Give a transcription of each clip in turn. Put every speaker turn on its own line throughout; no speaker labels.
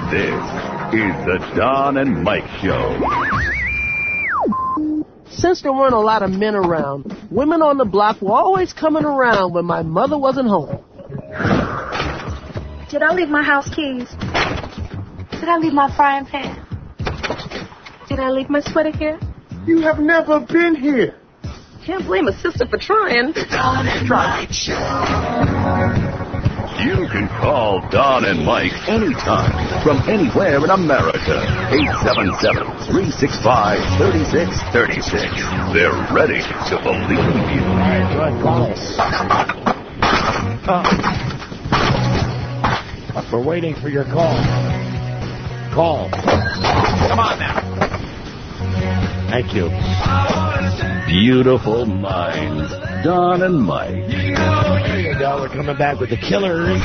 This is the Don and Mike Show.
Since there weren't a lot of men around, women on the block were always coming around when my mother wasn't home.
Did I leave my house keys? Did I leave my frying pan? Did I leave my sweater here?
You have never been here.
Can't blame a sister for trying.
You can call Don and Mike anytime from anywhere in America. 877-365-3636. They're ready to believe you.
All right, go ahead, call us.
We're waiting for your call. Call.
Come on now.
Thank you.
Beautiful minds, Don and Mike.
There you go. We're coming back with the killers.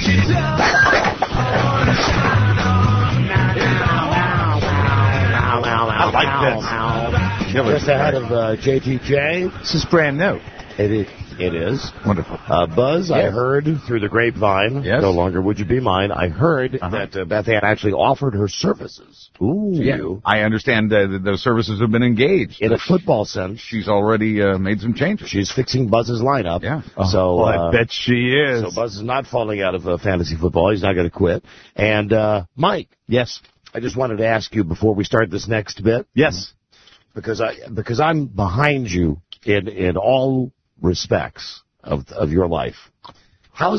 I like this.
Just ahead of JTJ.
This is brand new.
It is.
Wonderful.
Buzz, I heard through the grapevine,
yes.
No longer would you be mine, I heard that Beth Ann actually offered her services to you.
I understand those services have been engaged.
In a football sense.
She's already made some changes.
She's fixing Buzz's lineup.
Yeah.
So
I bet she is.
So Buzz is not falling out of fantasy football. He's not going to quit. And Mike.
Yes.
I just wanted to ask you before we start this next bit.
Yes.
Because I'm behind you in all respects of your life. How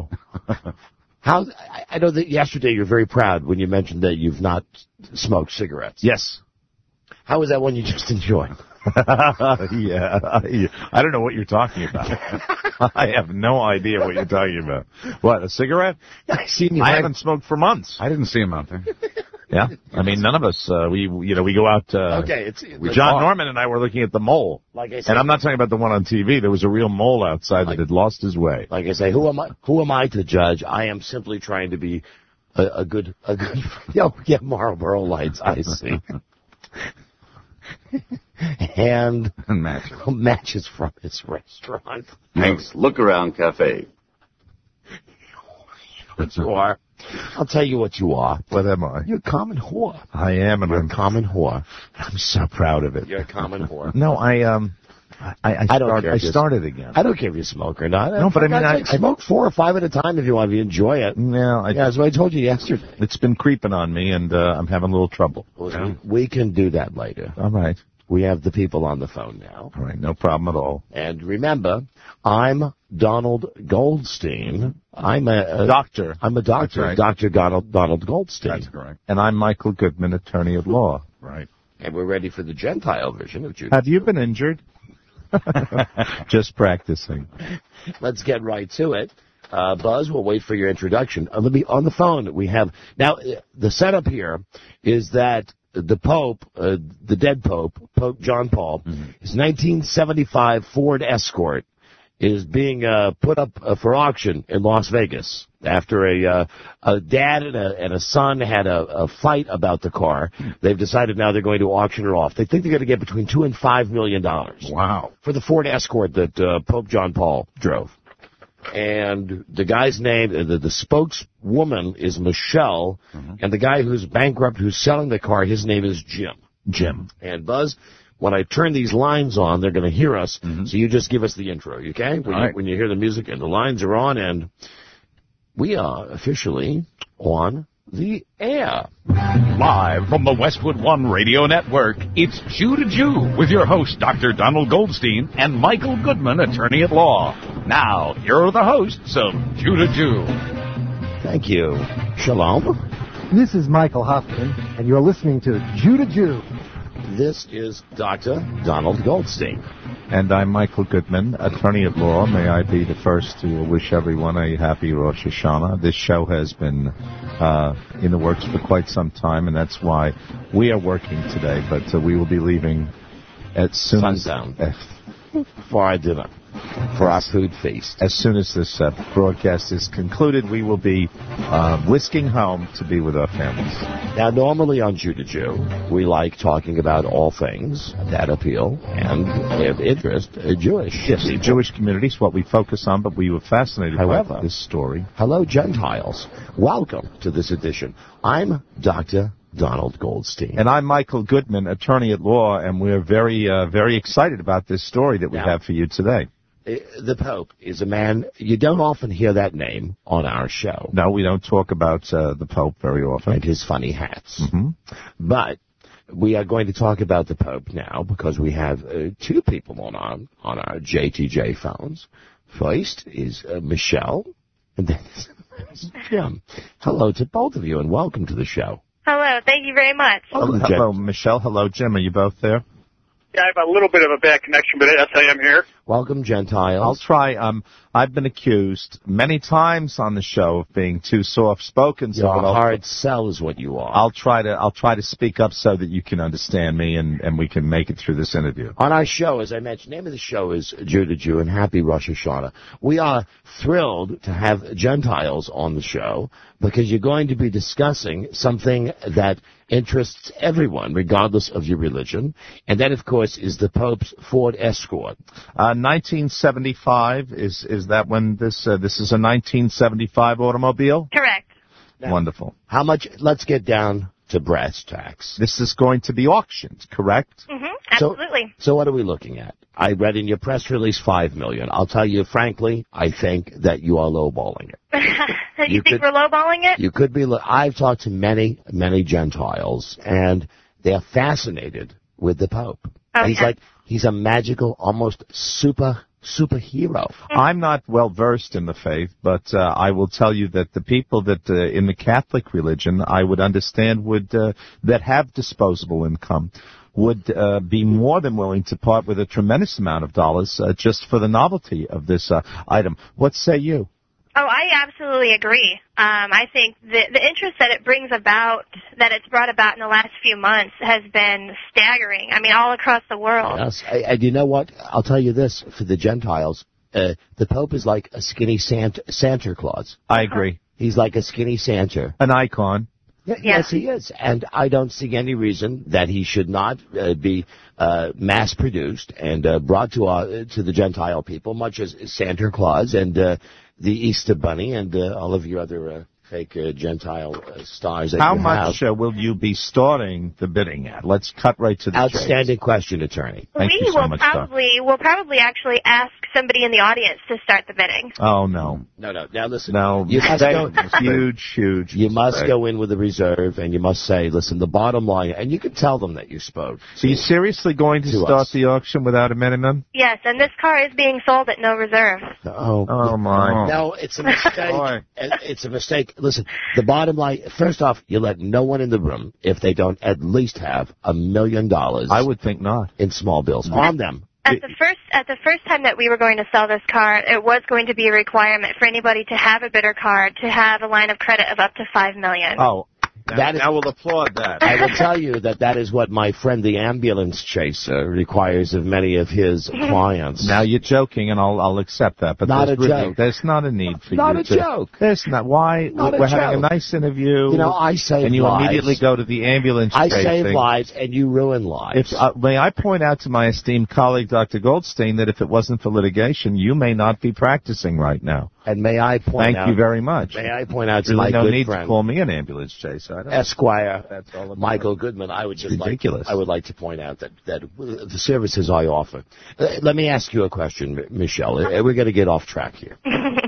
I know that yesterday you're very proud when you mentioned that you've not smoked cigarettes.
Yes.
How was that one you just enjoyed?
Yeah. I don't know what you're talking about. I have no idea what you're talking about. What, a cigarette?
I seen you.
I haven't smoked for months. I didn't see him out there. Yeah, I mean, none of us. We go out.
Okay,
John Norman and I were looking at the mole.
Like I said,
and I'm not talking about the one on TV. There was a real mole outside that had lost his way.
Like I say, who am I to judge? I am simply trying to be a good. Yeah, Marlboro Lights. I see. And matches from his restaurant.
Hank's Look Around Cafe.
What you are. I'll tell you what you are.
What am I?
You're a common whore.
I am, and
You're a common whore.
I'm so proud of it.
You're a common whore.
No, I
don't care.
I started again.
I don't care if you smoke or not.
No, but I mean, I
smoke 4 or 5 at a time if you want to enjoy it.
No,
that's what I told you yesterday.
It's been creeping on me, and I'm having a little trouble.
Well, we can do that later.
All right.
We have the people on the phone now.
All right, no problem at all.
And remember, I'm Donald Goldstein. I'm a doctor. I'm a doctor,
right.
Dr. Donald Goldstein.
That's correct. And I'm Michael Goodman, attorney at law.
Right. And we're ready for the Gentile version of Judy.
Have you been injured? Just practicing.
Let's get right to it. Buzz, we'll wait for your introduction. Let me on the phone. We have now the setup here is that the Pope, the dead Pope, Pope John Paul, his 1975 Ford Escort is being put up for auction in Las Vegas after a dad and a son had a fight about the car. They've decided now they're going to auction it off. They think they're going to get between $2 and $5 million.
Wow!
For the Ford Escort that Pope John Paul drove. And the guy's name, the spokeswoman is Michelle, and the guy who's bankrupt, who's selling the car, his name is Jim.
Jim.
And Buzz, when I turn these lines on, they're going to hear us, so you just give us the intro, okay? When you hear the music and the lines are on, and we are officially on the air.
Live from the Westwood One Radio Network, it's Jew to Jew with your host, Dr. Donald Goldstein, and Michael Goodman, attorney at law. Now, here are the hosts of Jew to Jew.
Thank you. Shalom.
This is Michael Hoffman, and you're listening to Jew to Jew.
This is Dr. Donald Goldstein.
And I'm Michael Goodman, attorney at law. May I be the first to wish everyone a happy Rosh Hashanah. This show has been in the works for quite some time, and that's why we are working today. But we will be leaving at soon
sundown. Before our dinner. for our food feast.
As soon as this broadcast is concluded, we will be whisking home to be with our families.
Now, normally on Jew to Jew, we like talking about all things that appeal and of interest Jewish.
Yes, the
people.
Jewish community is what we focus on, but we were fascinated
However,
by this story.
Hello, Gentiles. Welcome to this edition. I'm Dr. Donald Goldstein.
And I'm Michael Goodman, attorney at law, and we're very excited about this story that we have for you today.
The Pope is a man, you don't often hear that name on our show.
No, we don't talk about the Pope very often.
And his funny hats.
Mm-hmm.
But we are going to talk about the Pope now because we have two people on our JTJ phones. First is Michelle, and then is Jim. Hello to both of you, and welcome to the show.
Hello, thank you very much.
Hello, Michelle. Hello, Jim. Are you both there?
Yeah, I have a little bit of a bad connection, but yes, I am here.
Welcome, Gentiles.
I'll try. I've been accused many times on the show of being too soft-spoken.
You're a hard sell is what you are.
I'll try to speak up so that you can understand me and we can make it through this interview.
On our show, as I mentioned, the name of the show is Jew to Jew, and happy Rosh Hashanah. We are thrilled to have Gentiles on the show because you're going to be discussing something that interests everyone, regardless of your religion, and that, of course, is the Pope's Ford Escort.
1975 is that when this is a 1975 automobile?
Correct.
Now,
wonderful.
How much? Let's get down to brass tacks.
This is going to be auctioned, correct?
Mm-hmm. Absolutely.
So what are we looking at? I read in your press release $5 million. I'll tell you frankly, I think that you are lowballing it.
you think we're lowballing it?
You could be. I've talked to many Gentiles, and they're fascinated with the Pope.
Okay.
He's a magical, almost superhero.
I'm not well versed in the faith, but I will tell you that the people that in the Catholic religion I would understand would that have disposable income would be more than willing to part with a tremendous amount of dollars just for the novelty of this item. What say you?
Oh, I absolutely agree. I think the interest that it brings about, that it's brought about in the last few months, has been staggering. I mean, all across the world.
Yes, and you know what? I'll tell you this, for the Gentiles, the Pope is like a skinny Santa Claus.
I agree.
He's like a skinny Santa.
An icon.
Yes, he is. And I don't see any reason that he should not be mass-produced and brought to the Gentile people, much as Santa Claus and the Easter Bunny and all of your other fake Gentile stars that
How
you
much
have.
will you be starting the bidding at? Let's cut right to the chase.
Outstanding question, attorney.
Thank you so much,
We'll probably actually ask somebody in the audience to start the bidding.
Oh, no.
No. Now, listen.
No.
You must go,
huge.
You must go in with a reserve, and you must say, listen, the bottom line, and you can tell them that you spoke.
So you're seriously going to start the auction without a minimum?
Yes, and this car is being sold at no reserve.
Oh my.
No, it's a mistake. It's a mistake. Listen, the bottom line, first off, you let no one in the room if they don't at least have $1 million.
I would think not.
In small bills on them.
At the first time that we were going to sell this car, it was going to be a requirement for anybody to have a bidder card to have a line of credit of up to $5 million.
Oh. I will applaud that.
I will tell you that is what my friend the ambulance chaser requires of many of his clients.
Now you're joking, and I'll accept that. But
not a joke.
There's not a need for
not
you
a
to.
Joke.
There's not. Why?
Not
we're having a nice interview.
You know, I save
and you
lives.
immediately go to the ambulance
I
chasing.
save lives, and you ruin lives.
May I point out to my esteemed colleague, Dr. Goldstein, that if it wasn't for litigation, you may not be practicing right now.
And may I point out...
Thank you very much.
May I point out to
really
my good
need
friend...
to call me an ambulance chaser.
Esquire,
that's all about
Michael Goodman, I would just
ridiculous.
I would like to point out that the services I offer... let me ask you a question, Michelle. We're going to get off track here.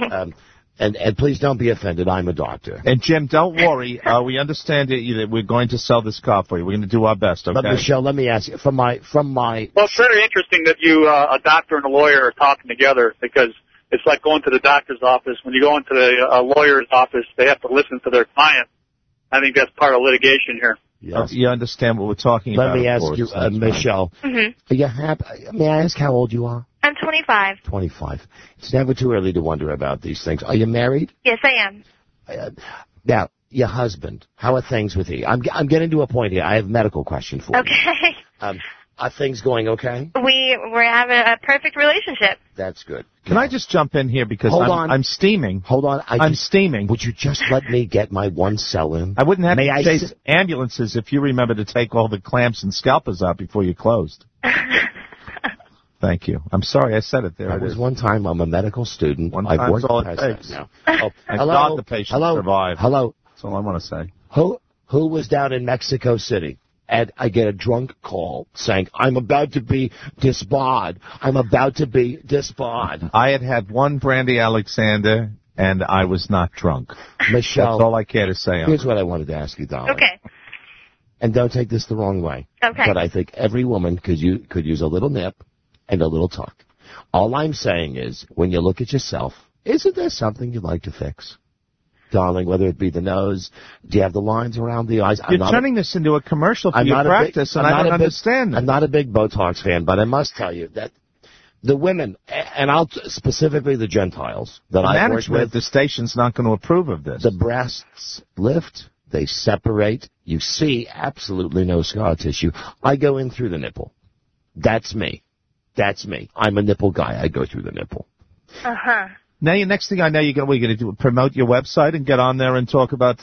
And please don't be offended. I'm a doctor.
And Jim, don't worry. We understand that we're going to sell this car for you. We're going to do our best. Okay.
But Michelle, let me ask you from my.
Well, it's very interesting that you, a doctor and a lawyer, are talking together because it's like going to the doctor's office. When you go into the lawyer's office, they have to listen to their client. I think that's part of litigation here.
Yes.
You understand what we're talking about.
Let me ask you, Michelle.
Mm-hmm.
Are you happy? May I ask how old you are?
I'm 25.
25. It's never too early to wonder about these things. Are you married?
Yes, I am.
Now, your husband, how are things with you? I'm getting to a point here. I have a medical question for you.
Okay.
Are things going okay?
We're having a perfect relationship.
That's good.
Can I just jump in here because I'm steaming.
Hold on.
I'm steaming.
Would you just let me get my one cell in?
I wouldn't have to chase ambulances if you remember to take all the clamps and scalpels out before you closed. Thank you. I'm sorry I said it there.
That was one time. I'm a medical student.
One time's all it takes.
Now.
Oh, and God, the patient survived.
Hello.
That's all I want to say.
Who was down in Mexico City? And I get a drunk call saying, I'm about to be disbarred. I'm about to be disbarred.
I had one Brandy Alexander, and I was not drunk.
Michelle.
That's all I care to say.
Here's what I wanted to ask you, darling.
Okay.
And don't take this the wrong way.
Okay.
But I think every woman could use a little nip and a little tuck. All I'm saying is, when you look at yourself, isn't there something you'd like to fix? Darling, whether it be the nose, do you have the lines around the eyes?
You're turning this into a commercial for your practice, and I don't understand that.
I'm not a big Botox fan, but I must tell you that the women, and specifically the Gentiles that I've worked with,
the station's not going to approve of this.
The breasts lift, they separate, you see absolutely no scar tissue. I go in through the nipple. That's me. That's me. I'm a nipple guy. I go through the nipple.
Uh-huh.
Now, next thing I know, what are you going to do? Promote your website and get on there and talk about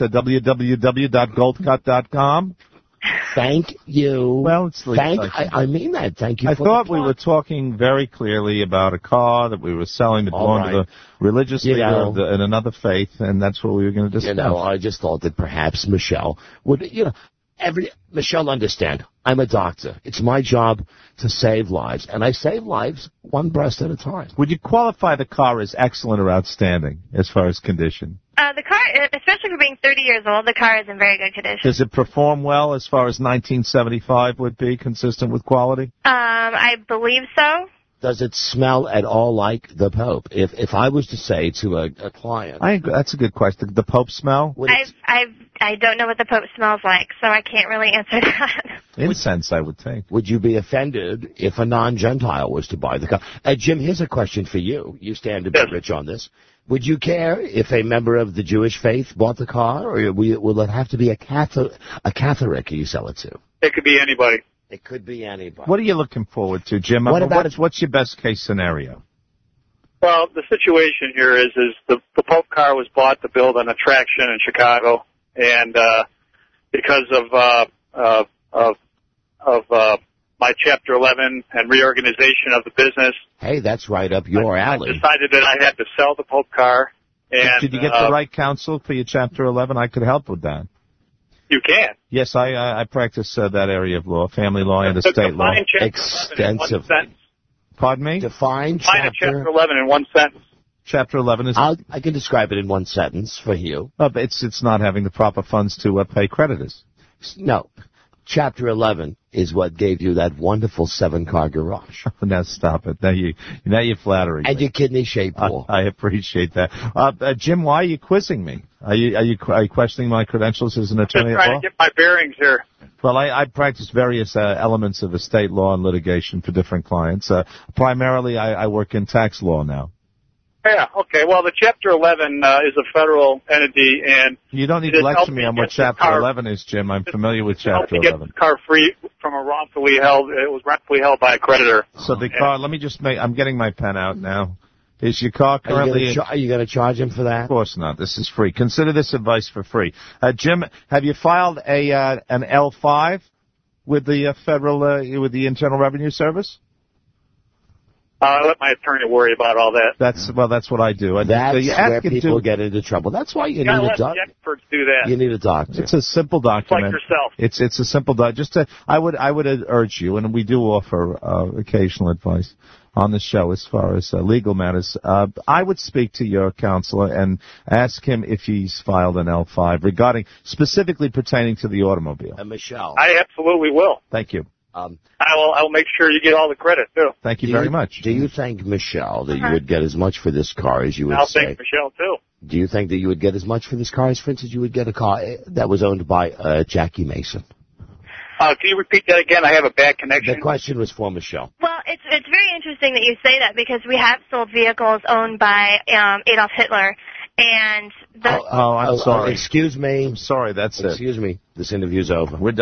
www.goldcut.com?
Thank you.
Well, it's
I mean that. Thank you.
I thought we were talking very clearly about a car that we were selling that belonged to the religious leader in another faith, and that's what we were going to discuss.
I just thought that perhaps Michelle would, Michelle, understand, I'm a doctor. It's my job to save lives, and I save lives one breast at a time.
Would you qualify the car as excellent or outstanding as far as condition?
The car, especially for being 30 years old, the car is in very good condition.
Does it perform well as far as 1975 would be, consistent with quality?
I believe so.
Does it smell at all like the Pope? If I was to say to a client...
that's a good question. The Pope smell?
I don't know what the Pope smells like, so I can't really answer that.
Incense, I would think.
Would you be offended if a non-Gentile was to buy the car? Jim, here's a question for you. You stand to be rich on this. Would you care if a member of the Jewish faith bought the car, or will it have to be a Catholic you sell it to?
It could be anybody.
It could be anybody.
What are you looking forward to, Jim? What's your best case scenario?
Well, the situation here is the Pope car was bought to build an attraction in Chicago, and because of my Chapter 11 and reorganization of the business.
Hey, that's right up your alley.
I decided that I had to sell the Pope car. And
did you get the right counsel for your Chapter 11? I could help with that.
You can.
Yes, I practice that area of law, family law and estate law.
Extensively.
Pardon me?
Define
Chapter 11 in one sentence.
Chapter 11 is...
I can describe it in one sentence for you.
Oh, but it's not having the proper funds to pay creditors.
No. Chapter 11 is what gave you that wonderful 7-car garage.
Now stop it. Now you're flattering
and
me.
Your kidney-shaped pool.
I appreciate that. Jim, why are you quizzing me? Are you questioning my credentials as an attorney at law?
I'm trying to get my bearings here.
Well, I practice various elements of estate law and litigation for different clients. Primarily, I work in tax law now.
Yeah, okay. Well, the Chapter 11 is a federal entity, and
you don't need to lecture me on what Chapter 11 is, Jim. I'm familiar with Chapter 11.
Get the car free from a wrongfully held. It was wrongfully held by a creditor.
So the car. Let me just make. I'm getting my pen out now. Is your car currently?
Are you going to charge him for that?
Of course not. This is free. Consider this advice for free. Jim, have you filed an L5 with the federal with the Internal Revenue Service?
I let my attorney worry about all that.
That's what I do.
That's where people get into trouble. That's why you need a doctor.
The experts do that.
You need a doctor.
It's a simple document.
Like yourself.
It's a simple document. I would urge you, and we do offer occasional advice on the show as far as legal matters. I would speak to your counselor and ask him if he's filed an L5 specifically pertaining to the automobile.
Michelle.
I absolutely will.
Thank you.
I will make sure you get all the credit, too.
Thank you very much.
Do you think, Michelle, that you would get as much for this car as you would
I'll thank Michelle, too.
Do you think that you would get as much for this car as, for instance, you would get a car that was owned by Jackie Mason?
Can you repeat that again? I have a bad connection.
The question was for Michelle.
Well, it's very interesting that you say that because we have sold vehicles owned by Adolf Hitler. And
I'm sorry.
Excuse me.
I'm sorry, that's it.
Excuse me. This interview's over.
We're done.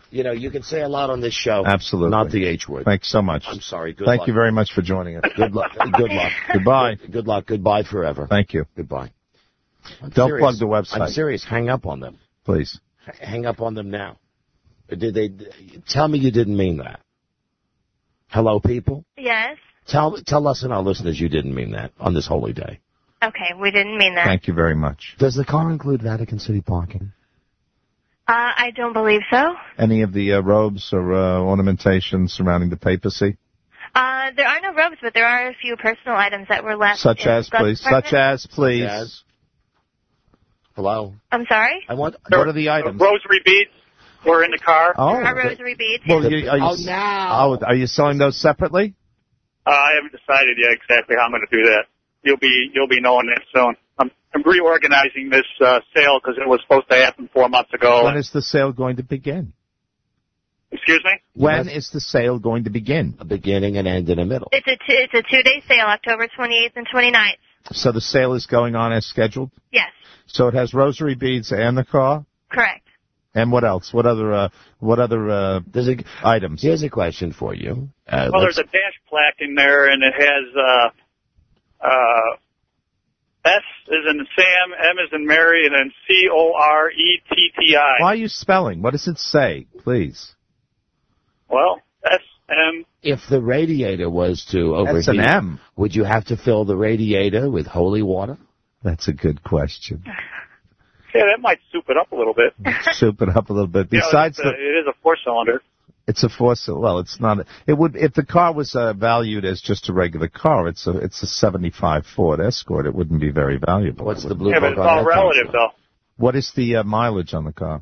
You know, you can say a lot on this show.
Absolutely.
Not the H word.
Thanks so much.
I'm sorry. Good
Thank
luck.
you very much for joining us.
Good luck. Good luck.
Goodbye.
Good luck. Goodbye forever.
Thank you.
Goodbye.
Don't
serious.
plug the website.
I'm serious. Hang up on them.
Please.
Hang up on them now. Did they? Tell me you didn't mean that. Hello, people?
Yes.
Tell us and our listeners you didn't mean that on this holy day.
Okay, we didn't mean that.
Thank you very much.
Does the car include Vatican City parking?
I don't believe so.
Any of the robes or ornamentations surrounding the papacy?
There are no robes, but there are a few personal items that were left.
Such as, please. Such as, please.
Hello?
I'm sorry?
What are the items?
Rosary beads were in the car.
Oh.
There are rosary beads.
Well,
now.
Are you selling those separately?
I haven't decided yet exactly how I'm going to do that. You'll be knowing that soon. I'm reorganizing this sale because it was supposed to happen 4 months ago.
When is the sale going to begin?
Excuse me?
When is the sale going to begin?
A beginning and end in the middle.
It's a 2-day sale, October 28th and 29th.
So the sale is going on as scheduled?
Yes.
So it has rosary beads and the car?
Correct.
And what else? What other items?
Here's a question for you.
Well, there's a dash plaque in there, and it has S is in Sam, M is in Mary, and then CORETTI.
Why are you spelling? What does it say, please?
Well, SM.
If the radiator was to overheat,
That's an M.
Would you have to fill the radiator with holy water?
That's a good question.
Yeah, that might soup it up a little bit.
Soup it up a little bit. Besides,
it is a 4-cylinder.
It's a 4-cylinder. Well, it's not. It would if the car was valued as just a regular car. It's a 75 Ford Escort. It wouldn't be very valuable.
What's the blue?
Yeah, but it's all relative, though.
What is the mileage on the car?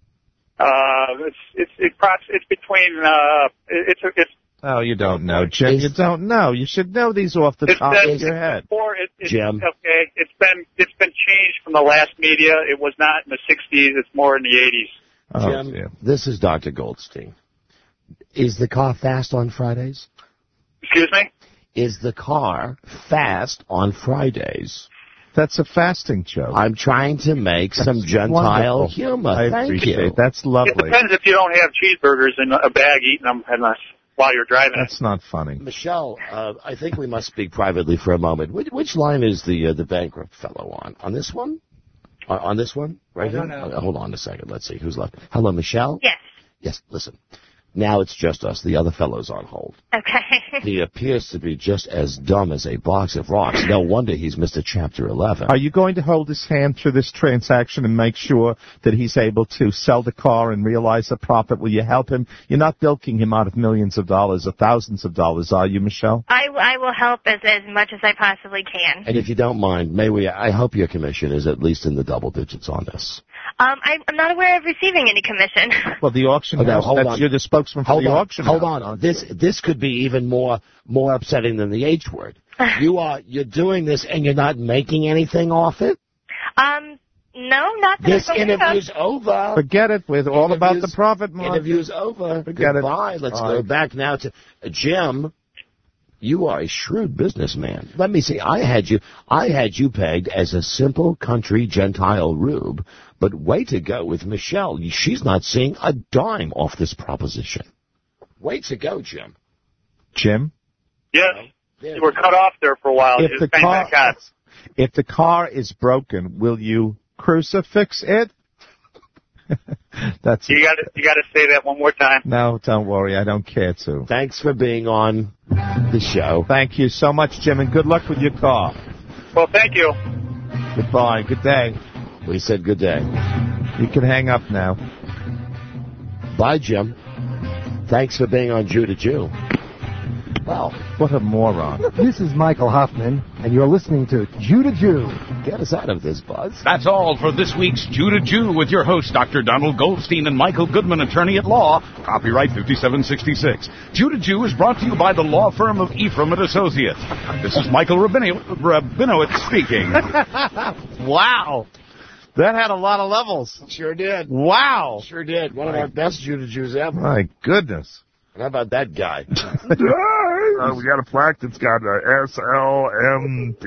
It's between it's.
Oh, you don't know, Jim. You don't know. You should know these off the top of your head.
Jim.
Okay, it's been changed from the last media. It was not in the 60s. It's more in the 80s.
Oh,
Jim,
dear.
this is Dr. Goldstein. Is the car fast on Fridays?
Excuse me?
Is the car fast on Fridays?
That's a fasting joke.
I'm trying to make some Gentile
wonderful.
humor.
I
Thank
appreciate
you.
it. That's lovely.
It depends if you don't have cheeseburgers in a bag eating them while you're driving.
That's not funny.
Michelle, I think we must speak privately for a moment. Which line is the bankrupt fellow on? On this one? On this one? Right here? Hold on a second. Let's see who's left. Hello, Michelle?
Yes.
Yes, listen. Now it's just us. The other fellow's on hold.
Okay.
He appears to be just as dumb as a box of rocks. No wonder he's Mr. Chapter 11.
Are you going to hold his hand through this transaction and make sure that he's able to sell the car and realize a profit? Will you help him? You're not bilking him out of millions of dollars or thousands of dollars, are you, Michelle?
I will help as much as I possibly can.
And if you don't mind, I hope your commission is at least in the double digits on this.
I'm not aware of receiving any commission.
Well, the auction house, you're the spokesman for the auction house.
Hold on. This could be even more upsetting than the H word. You're doing this and you're not making anything off it?
No, not that
this interview's over.
Forget it. We're all about the profit margin.
Interview's over.
Forget
Goodbye.
it.
Let's go back now to Jim. You are a shrewd businessman. Let me see. I had you pegged as a simple country Gentile rube, but way to go with Michelle. She's not seeing a dime off this proposition. Way to go, Jim.
Jim?
Yes. You were cut off there for a while.
If the car is broken, will you crucifix it? That's
you got to say that one more time.
No, don't worry. I don't care to.
Thanks for being on the show.
Thank you so much, Jim, and good luck with your car.
Well, thank you.
Goodbye. Good day.
We said good day.
You can hang up now.
Bye, Jim. Thanks for being on Jew to Jew.
Wow, what a moron.
This is Michael Hoffman, and you're listening to Jew to Jew.
Get us out of this, Buzz.
That's all for this week's Jew to Jew with your hosts, Dr. Donald Goldstein and Michael Goodman, attorney at law. Copyright 5766. Jew to Jew is brought to you by the law firm of Ephraim and Associates. This is Michael Rabinowitz speaking.
Wow. That had a lot of levels.
Sure did.
Wow.
Sure did. One of our best Jew to Jews ever.
My goodness.
How about that guy?
We got a plaque that's got SLMD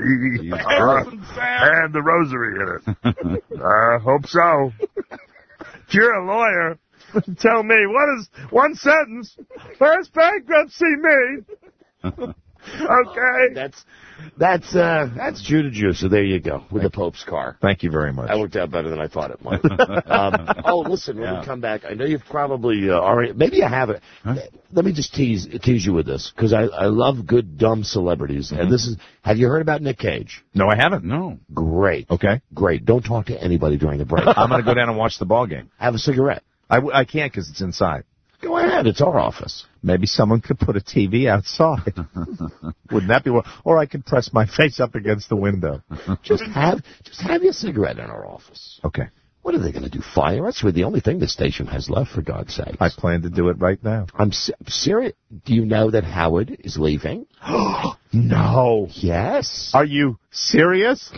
and the rosary in it. I hope so. If you're a lawyer Tell me, what is one sentence? First bankruptcy me. Okay.
That's Jew to Jew, so there you go, with the Pope's car.
Thank you very much.
That worked out better than I thought it might. Listen, when we come back, I know you've probably already, maybe you have it. Huh? Let me just tease you with this, because I love good, dumb celebrities. And this is, have you heard about Nick Cage?
No, I haven't. No.
Great.
Okay.
Great. Don't talk to anybody during the break.
I'm going to go down and watch the ball game.
Have a cigarette.
I can't because it's inside.
Go ahead. It's our office.
Maybe someone could put a TV outside. Wouldn't that be well? Or I could press my face up against the window.
Just have your cigarette in our office.
Okay.
What are they going to do? Fire us? We're the only thing this station has left, for God's sake.
I plan to do it right now.
I'm serious. Do you know that Howard is leaving?
No.
Yes.
Are you serious?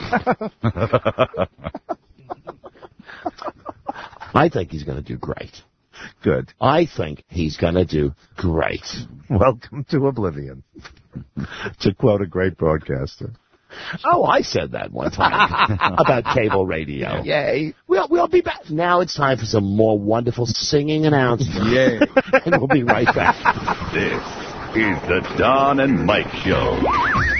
I think he's going to do great.
Good.
I think he's going to do great.
Welcome to oblivion. To quote a great broadcaster.
Oh, I said that one time about cable radio.
Yay.
We'll be back. Now it's time for some more wonderful singing announcements.
Yay.
And we'll be right back.
This is the Don and Mike Show.